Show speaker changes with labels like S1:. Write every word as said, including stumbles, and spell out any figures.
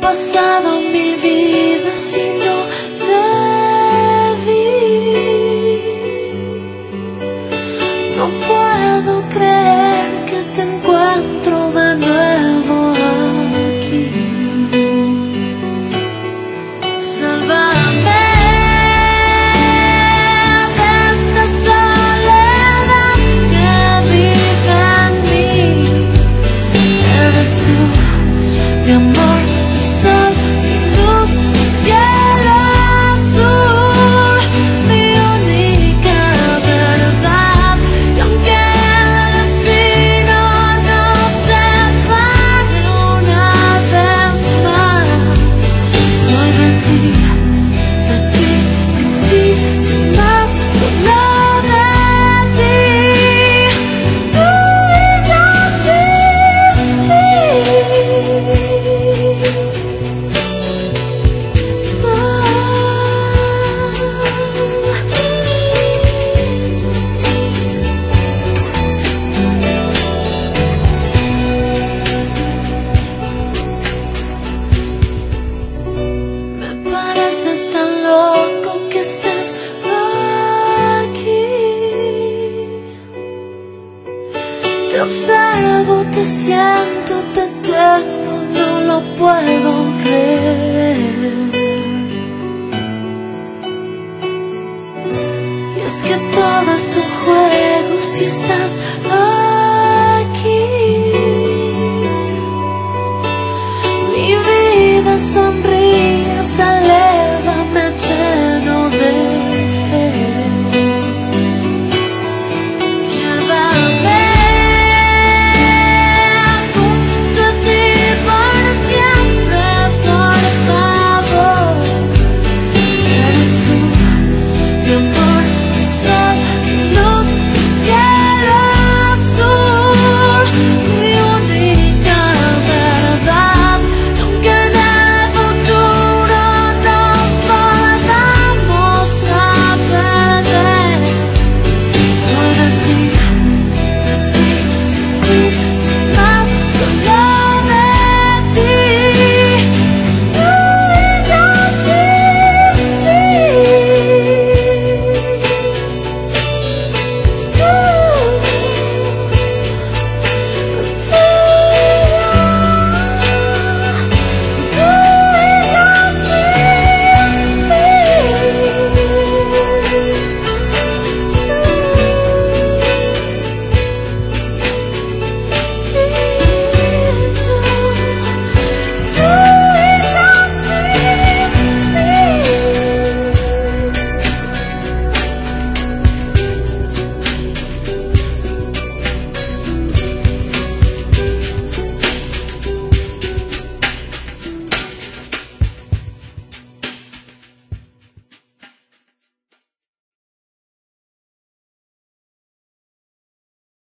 S1: pasado mil vidas y no te vi. No puedo creer que te encuentro de nuevo aquí. Sálvame de esta soledad que vive en mí. Eres tú, mi amor, mi sol, mi luz, mi cielo azul, mi única verdad. Y aunque el destino nos separe una vez más, soy de ti, de ti, sin ti, sin más, solo de ti. Tú y yo sin ti. Me parece tan loco que estés aquí. Te observo, te siento, te tengo, no lo puedo creer. Y es que todo es un juego si estás aquí. Mi vida sonríe, sale